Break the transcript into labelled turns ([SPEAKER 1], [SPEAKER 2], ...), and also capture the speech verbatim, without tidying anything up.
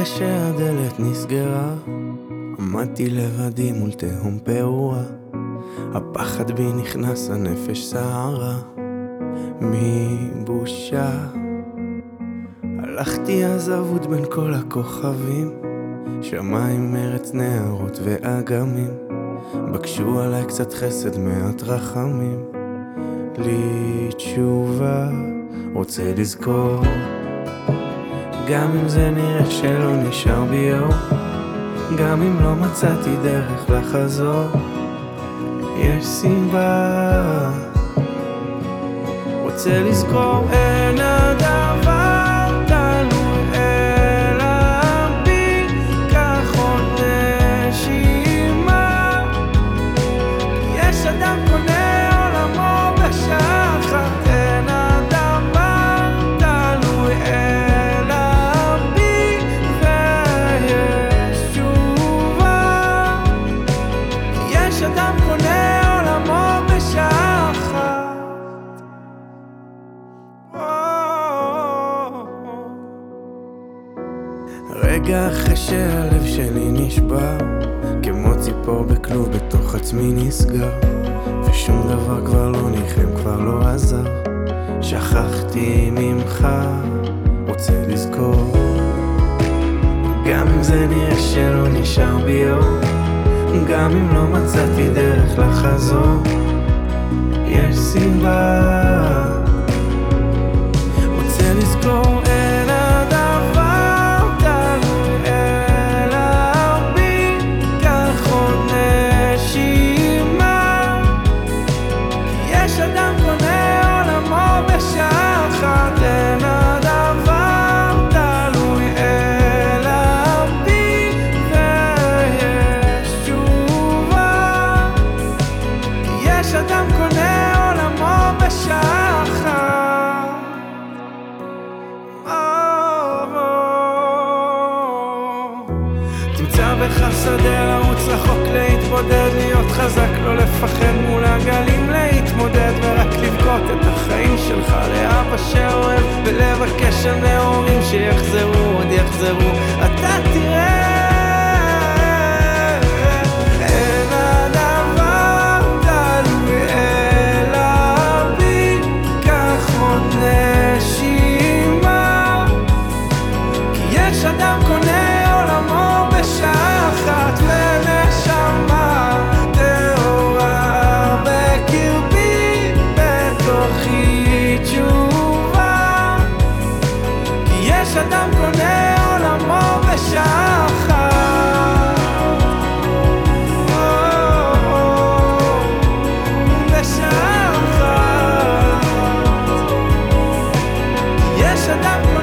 [SPEAKER 1] אחרי שהדלת נסגרה, עמדתי לבדי מול תהום פעורה. הפחד בי נכנס, הנפש סערה מבושה. הלכתי אז אבוד בין כל הכוכבים, שמיים, ארץ, נהרות ואגמים. בקשו עליי קצת חסד, מעט רחמים. לי תשובה, רוצה לזכור, גם אם זה נראה שלא נשאר בי אור, גם אם לא מצאתי דרך לחזור, יש סיבה. רוצה לזכור, אין הדבר תלוי אלא בי, קח עוד נשימה. יש אדם קונה עולמו בשעה אחת, אין הדבר תלוי אלא בי, ויש תשובה. יש אדם קונה עולמו בשעה אחת. רגע אחרי שהלב שלי נשבר, כמו ציפור בכלוב בתוך עצמי נסגר, ושום דבר כבר לא ניחם, כבר לא עזר. שכחתי ממך, רוצה לזכור, גם אם זה נראה שלא נשאר בי אור, גם אם לא מצאתי דרך לחזור, יש סיבה. רוצה לזכור, אין הדבר תלוי אלא בי, קח עוד נשימה. כי יש אדם קונה עולמו בשעה אחת, אין הדבר תלוי אלא בי, ויש תשובה. כי יש אדם קונה עולמו בשעה אחת. תמצא בך שדה לרוץ רחוק, להתבודד, להיות חזק, לא לפחד מול הגלים, להתמודד ורק לבכות את החיים שלך לאבא שאוהב, ולבקש הנאורים שיחזרו, עוד יחזרו. אתה תראה, אין הדבר תלוי אלא בי, קח עוד נשימה. כי יש אדם קונה עולמו בשעה אחת, ונשמה טהורה בקרבי, בתוכי תשובה. כי יש אדם קונה עולמו בשעה אחת, בשעה אחת. כי יש אדם